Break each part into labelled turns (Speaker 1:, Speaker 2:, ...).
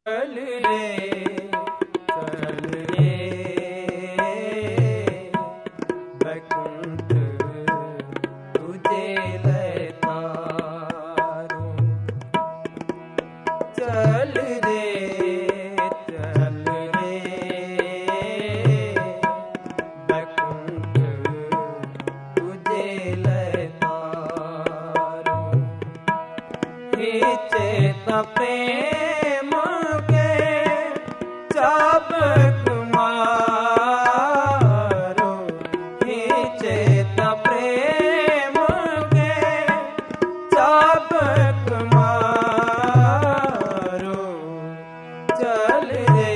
Speaker 1: चल रे बैकुंठ तुझे लतारूं। चल रे बैकुंठ तुझे लतारूं। चेत प्रेम के चाबक मारो। चेत प्रेम के चाबक मारो। चल रे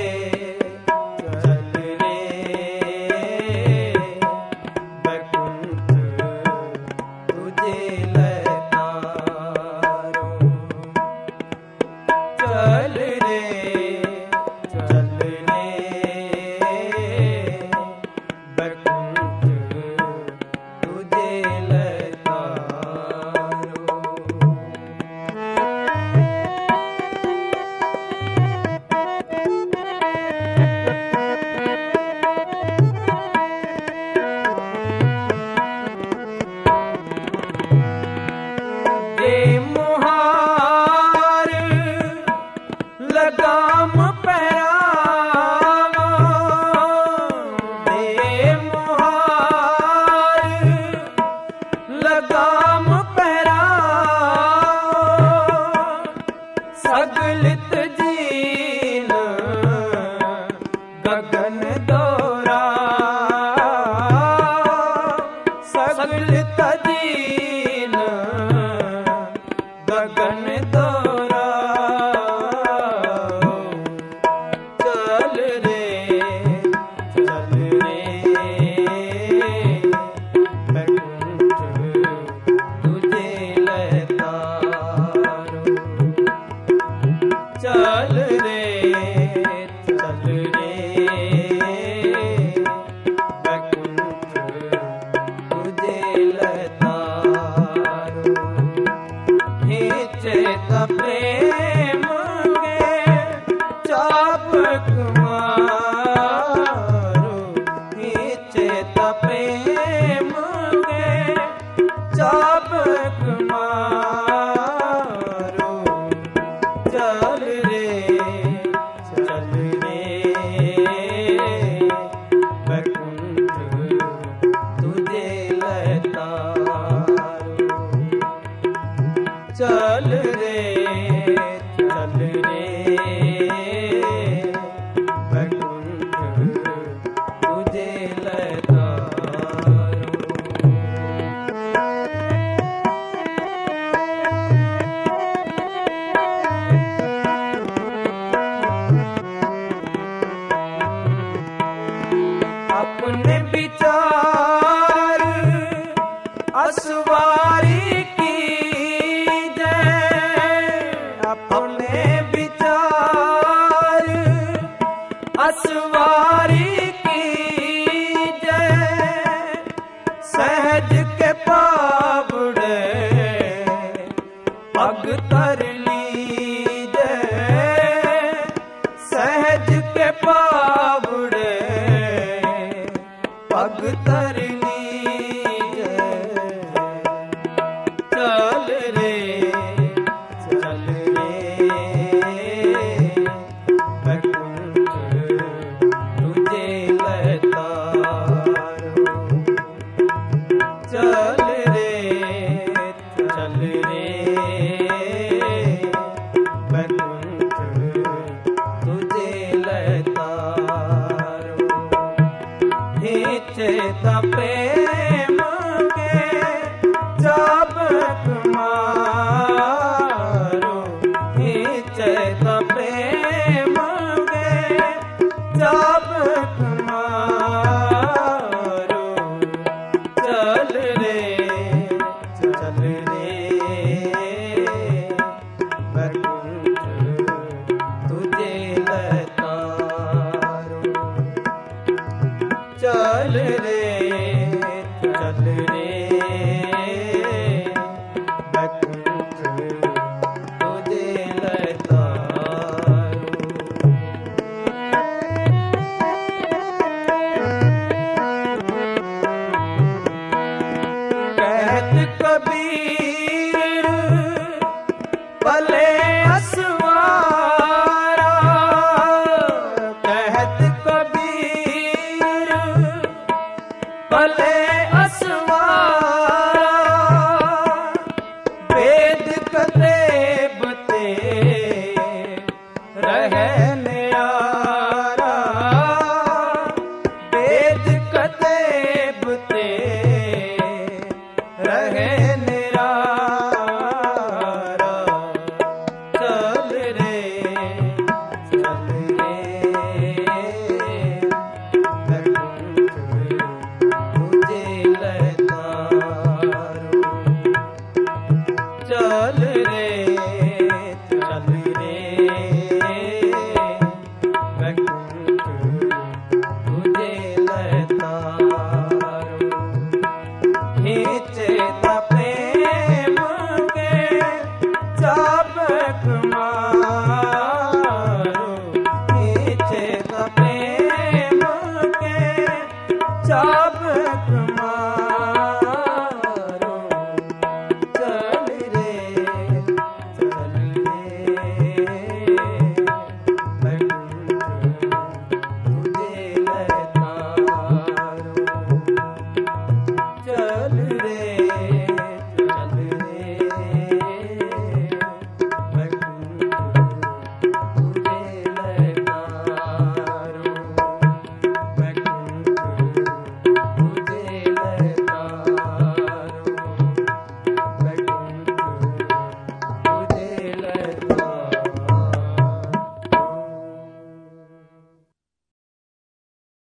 Speaker 1: बैकुंठ तुझे लतारूं। चल रे बैकुंठ तुझे लतारूं। ये मुहार लगाम पहरावा। दे मुहार लगाम पहरावा। सगलित जीन गगन दोरा। सगलित जीन गगन दोरा। चल रे बैकुंठ तुझे लतारूं। चल रे बैकुंठ तुझे लतारूं। चेत प्रेम के चाबक मारो। चेत प्रेम के चाबक मारो। चल रे बैकुंठ तुझे लतारूं। चल रे बैकुंठ तुझे लतारूं। अपने विचार असवारी की अपने विचार असवारी की जय। सहज के पावड़े पग तर लीजै। सहज के पावड़े पग तर लीजै। चल रे बैकुंठ तुझे लतारूं। चल रे बैकुंठ तुझे लतारूं। चेत प्रेम के चाबक मारो। चेत